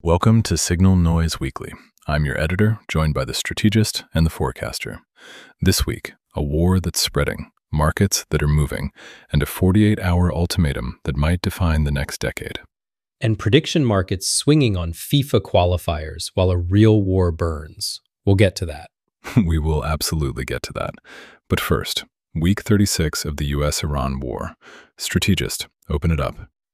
Welcome to Signal Noise Weekly. I'm your editor, joined by the strategist and the forecaster. This week, a war that's spreading, markets that are moving, and a 48-hour ultimatum that might define the next decade. And prediction markets swinging on FIFA qualifiers while a real war burns. We'll get to that. We will absolutely get to that. But first, week 36 of the US-Iran war. Strategist, open it up.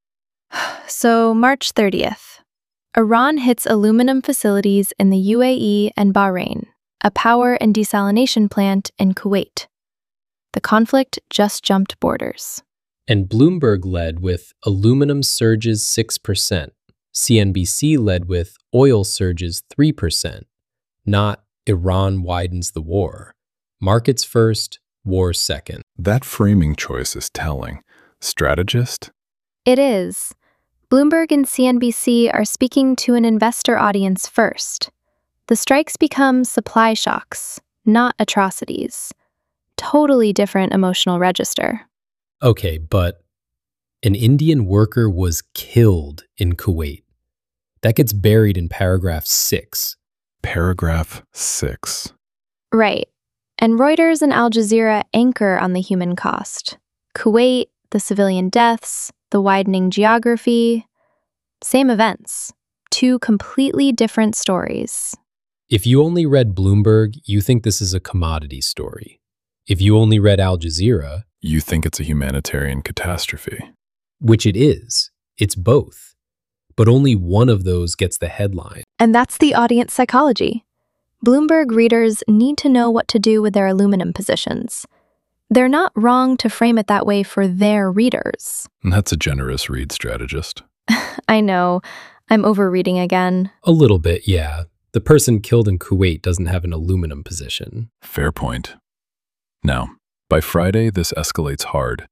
So, March 30th. Iran hits aluminum facilities in the UAE and Bahrain, a power and desalination plant in Kuwait. The conflict just jumped borders. And Bloomberg led with aluminum surges 6%. CNBC led with oil surges 3%. Not Iran widens the war. Markets first, war second. That framing choice is telling. Strategist? It is. Bloomberg and CNBC are speaking to an investor audience first. The strikes become supply shocks, not atrocities. Totally different emotional register. Okay, but an Indian worker was killed in Kuwait. That gets buried in paragraph 6. Paragraph 6. Right. And Reuters and Al Jazeera anchor on the human cost. Kuwait, the civilian deaths, the widening geography. Same events. Two completely different stories. If you only read Bloomberg, you think this is a commodity story. If you only read Al Jazeera, You think it's a humanitarian catastrophe. which it is, it's both. But only one of those gets the headline. And that's the audience psychology. Bloomberg readers need to know what to do with their aluminum positions. They're not wrong to frame it that way for their readers. That's a generous read, strategist. I know. I'm overreading again. A little bit, yeah. The person killed in Kuwait doesn't have an aluminum position. Fair point. Now, by Friday, this escalates hard.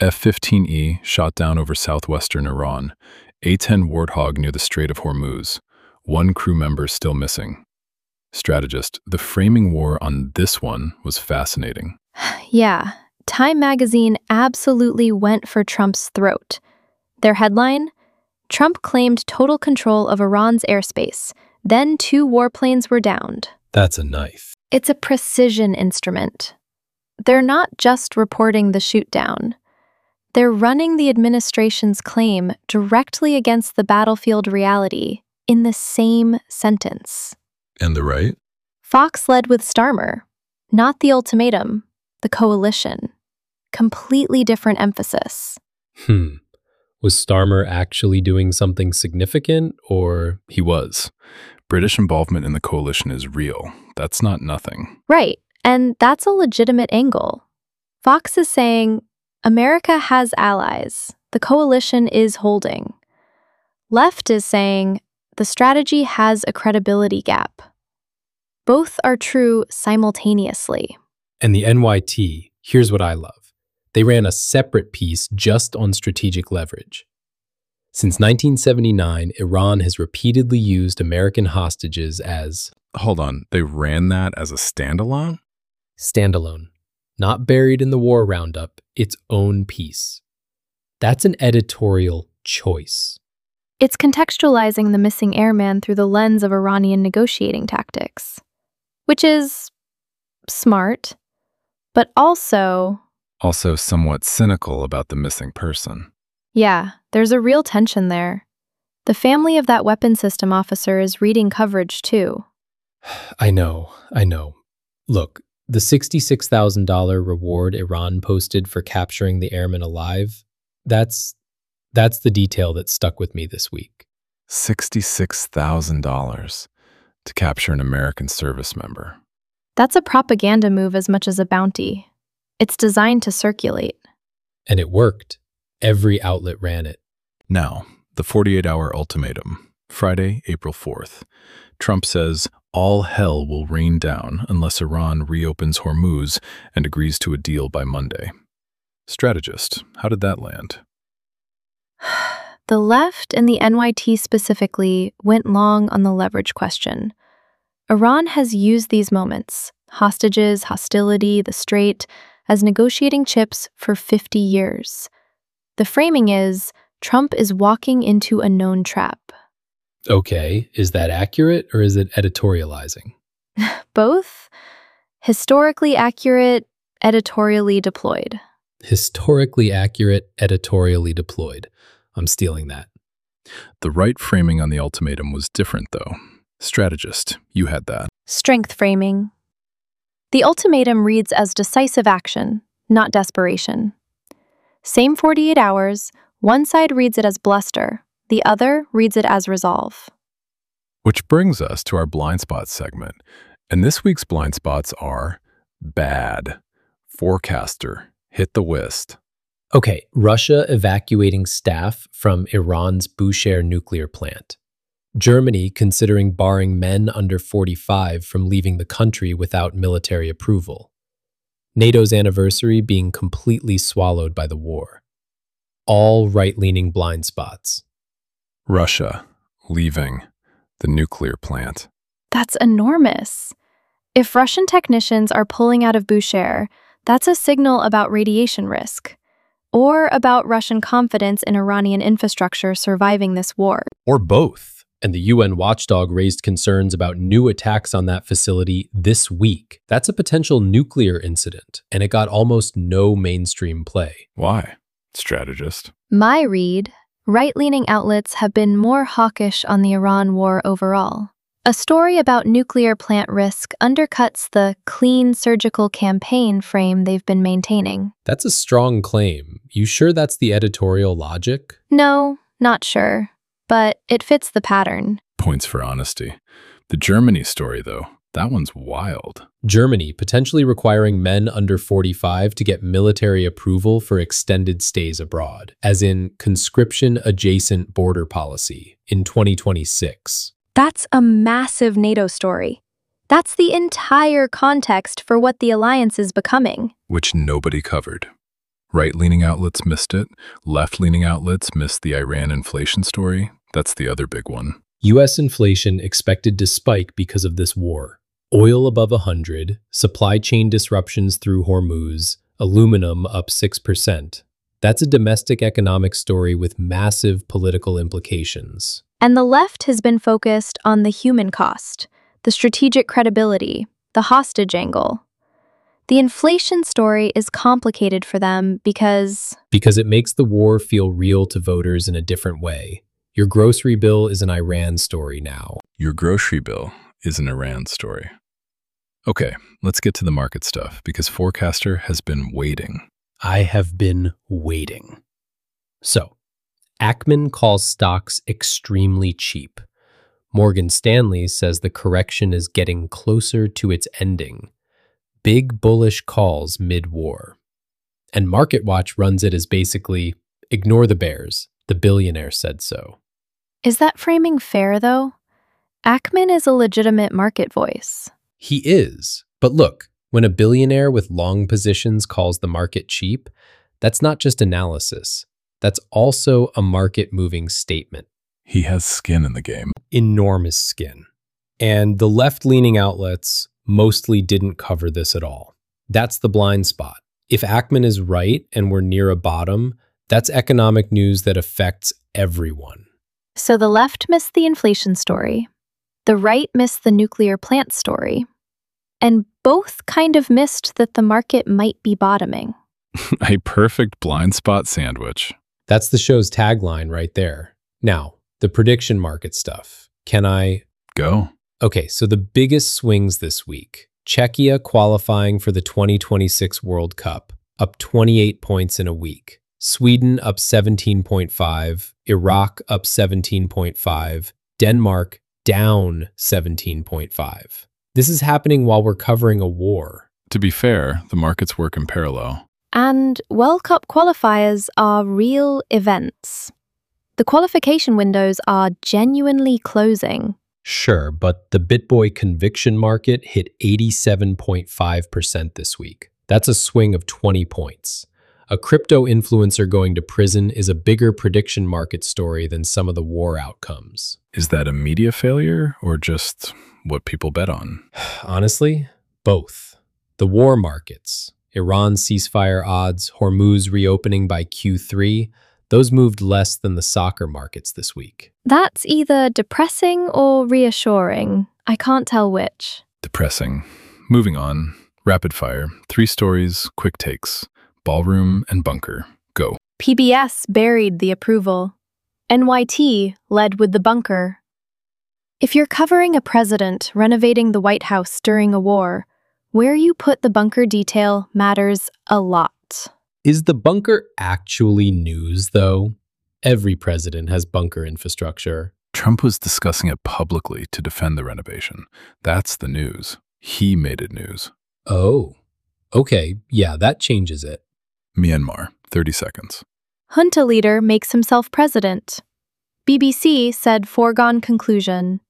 F-15E shot down over southwestern Iran. A-10 Warthog near the Strait of Hormuz. One crew member still missing. Strategist, the framing war on this one was fascinating. Yeah, Time magazine absolutely went for Trump's throat. Their headline? Trump claimed total control of Iran's airspace. Then 2 warplanes were downed. That's a knife. It's a precision instrument. They're not just reporting the shoot-down. They're running the administration's claim directly against the battlefield reality in the same sentence. And the right? Fox led with Starmer, not the ultimatum, the coalition. Completely different emphasis. Was Starmer actually doing something significant, or? He was. British involvement in the coalition is real. That's not nothing. Right, and that's a legitimate angle. Fox is saying, America has allies. The coalition is holding. Left is saying, the strategy has a credibility gap. Both are true simultaneously. And the NYT, here's what I love. They ran a separate piece just on strategic leverage. Since 1979, Iran has repeatedly used American hostages as Hold on, they ran that as a standalone? standalone, not buried in the war roundup, its own piece. That's an editorial choice. It's contextualizing the missing airman through the lens of Iranian negotiating tactics, which is smart, but also somewhat cynical about the missing person. yeah, there's a real tension there. The family of that weapon system officer is reading coverage too. I know. Look, the $66,000 reward Iran posted for capturing the airman alive, that's the detail that stuck with me this week. $66,000 to capture an American service member. That's a propaganda move as much as a bounty. It's designed to circulate. And it worked. Every outlet ran it. Now, the 48-hour ultimatum, Friday, April 4th. Trump says all hell will rain down unless Iran reopens Hormuz and agrees to a deal by Monday. Strategist, how did that land? The left and the NYT specifically went long on the leverage question. Iran has used these moments, hostages, hostility, the Strait, as negotiating chips for 50 years. The framing is, Trump is walking into a known trap. Okay, is that accurate or is it editorializing? Both historically accurate, editorially deployed. Historically accurate, editorially deployed. I'm stealing that. The right framing on the ultimatum was different, though. Strategist, you had that. Strength framing. The ultimatum reads as decisive action, not desperation. Same 48 hours, one side reads it as bluster, the other reads it as resolve. Which brings us to our blind spots segment. And this week's blind spots are bad, forecaster, hit the whist. Okay, Russia evacuating staff from Iran's Bushehr nuclear plant. Germany considering barring men under 45 from leaving the country without military approval. NATO's anniversary being completely swallowed by the war. All right-leaning blind spots. Russia leaving the nuclear plant. That's enormous. If Russian technicians are pulling out of Bushehr, that's a signal about radiation risk, or about Russian confidence in Iranian infrastructure surviving this war. Or both. And the UN watchdog raised concerns about new attacks on that facility this week. That's a potential nuclear incident, and it got almost no mainstream play. Why? Strategist. My read, right-leaning outlets have been more hawkish on the Iran war overall. A story about nuclear plant risk undercuts the clean surgical campaign frame they've been maintaining. That's a strong claim. You sure that's the editorial logic? No, not sure. But it fits the pattern. Points for honesty. The Germany story, though, that one's wild. Germany potentially requiring men under 45 to get military approval for extended stays abroad, as in conscription-adjacent border policy in 2026. That's a massive NATO story. That's the entire context for what the alliance is becoming. Which nobody covered. Right-leaning outlets missed it. Left-leaning outlets missed the Iran inflation story. That's the other big one. U.S. inflation expected to spike because of this war. Oil above 100, supply chain disruptions through Hormuz, aluminum up 6%. That's a domestic economic story with massive political implications. And the left has been focused on the human cost, the strategic credibility, the hostage angle. The inflation story is complicated for them because it makes the war feel real to voters in a different way. Your grocery bill is an Iran story now. Your grocery bill is an Iran story. Okay, let's get to the market stuff, because Forecaster has been waiting. I have been waiting. So, Ackman calls stocks extremely cheap. Morgan Stanley says the correction is getting closer to its ending. Big bullish calls mid-war. And MarketWatch runs it as basically, ignore the bears, the billionaire said so. Is that framing fair, though? Ackman is a legitimate market voice. He is. But look, when a billionaire with long positions calls the market cheap, that's not just analysis. That's also a market-moving statement. He has skin in the game. Enormous skin. And the left-leaning outlets mostly didn't cover this at all. That's the blind spot. If Ackman is right and we're near a bottom, that's economic news that affects everyone. So the left missed the inflation story. The right missed the nuclear plant story. And both kind of missed that the market might be bottoming. A perfect blind spot sandwich. That's the show's tagline right there. Now, the prediction market stuff. Can I go? Okay, so the biggest swings this week. Czechia qualifying for the 2026 World Cup, up 28 points in a week. Sweden up 17.5, Iraq up 17.5, Denmark down 17.5. This is happening while we're covering a war. To be fair, the markets work in parallel. And World Cup qualifiers are real events. The qualification windows are genuinely closing. Sure, but the BitBoy conviction market hit 87.5% this week. That's a swing of 20 points. A crypto influencer going to prison is a bigger prediction market story than some of the war outcomes. Is that a media failure or just what people bet on? Honestly, both. The war markets, Iran ceasefire odds, Hormuz reopening by Q3, Those moved less than the soccer markets this week. That's either depressing or reassuring. I can't tell which. Depressing. Moving on. Rapid fire. 3 stories, quick takes. Ballroom and bunker. Go. PBS buried the approval. NYT led with the bunker. If you're covering a president renovating the White House during a war, where you put the bunker detail matters a lot. Is the bunker actually news, though? Every president has bunker infrastructure. Trump was discussing it publicly to defend the renovation. That's the news. He made it news. Oh, okay, yeah, that changes it. Myanmar, 30 seconds. Junta leader makes himself president. BBC said foregone conclusion.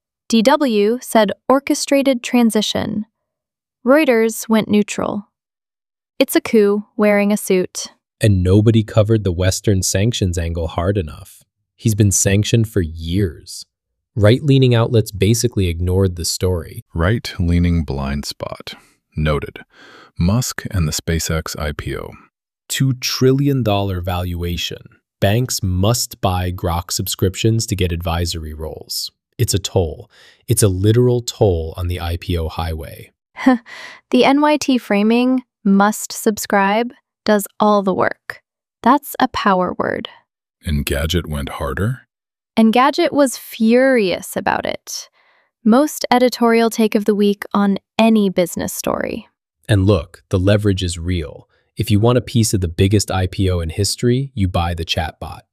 DW said orchestrated transition. Reuters went neutral. It's a coup wearing a suit. And nobody covered the Western sanctions angle hard enough. He's been sanctioned for years. Right-leaning outlets basically ignored the story. Right-leaning blind spot. Noted. Musk and the SpaceX IPO. $2 trillion valuation. Banks must buy Grok subscriptions to get advisory roles. It's a toll. It's a literal toll on the IPO highway. The NYT framing, must subscribe, does all the work. That's a power word. Engadget went harder? Engadget was furious about it. Most editorial take of the week on any business story. And look, the leverage is real. If you want a piece of the biggest IPO in history, you buy the chatbot.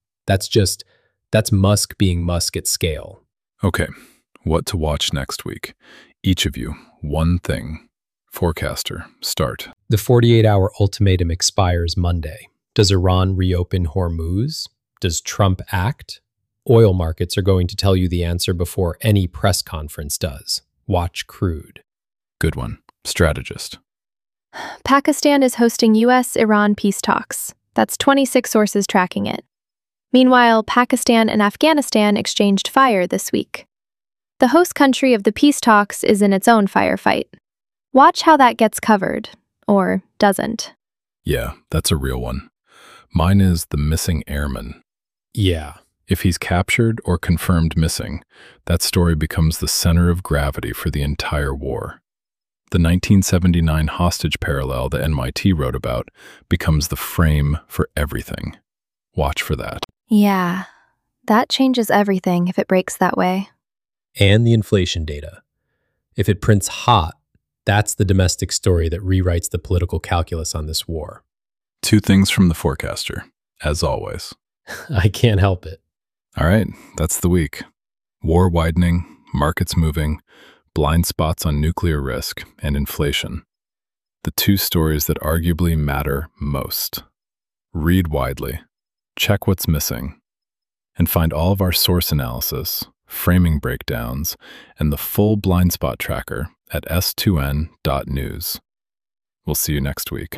That's Musk being Musk at scale. Okay, what to watch next week? Each of you, one thing. Forecaster, start. The 48-hour ultimatum expires Monday. Does Iran reopen Hormuz? Does Trump act? Oil markets are going to tell you the answer before any press conference does. Watch crude. Good one. Strategist. Pakistan is hosting U.S.-Iran peace talks. That's 26 sources tracking it. Meanwhile, Pakistan and Afghanistan exchanged fire this week. The host country of the peace talks is in its own firefight. Watch how that gets covered, or doesn't. Yeah, that's a real one. Mine is the missing airman. Yeah. If he's captured or confirmed missing, that story becomes the center of gravity for the entire war. The 1979 hostage parallel that NYT wrote about becomes the frame for everything. Watch for that. Yeah, that changes everything if it breaks that way. And the inflation data. If it prints hot, that's the domestic story that rewrites the political calculus on this war. 2 things from the forecaster, as always. I can't help it. All right, that's the week. War widening, markets moving, blind spots on nuclear risk, and inflation. The 2 stories that arguably matter most. Read widely, check what's missing, and find all of our source analysis, framing breakdowns, and the full blind spot tracker at s2n.news. We'll see you next week.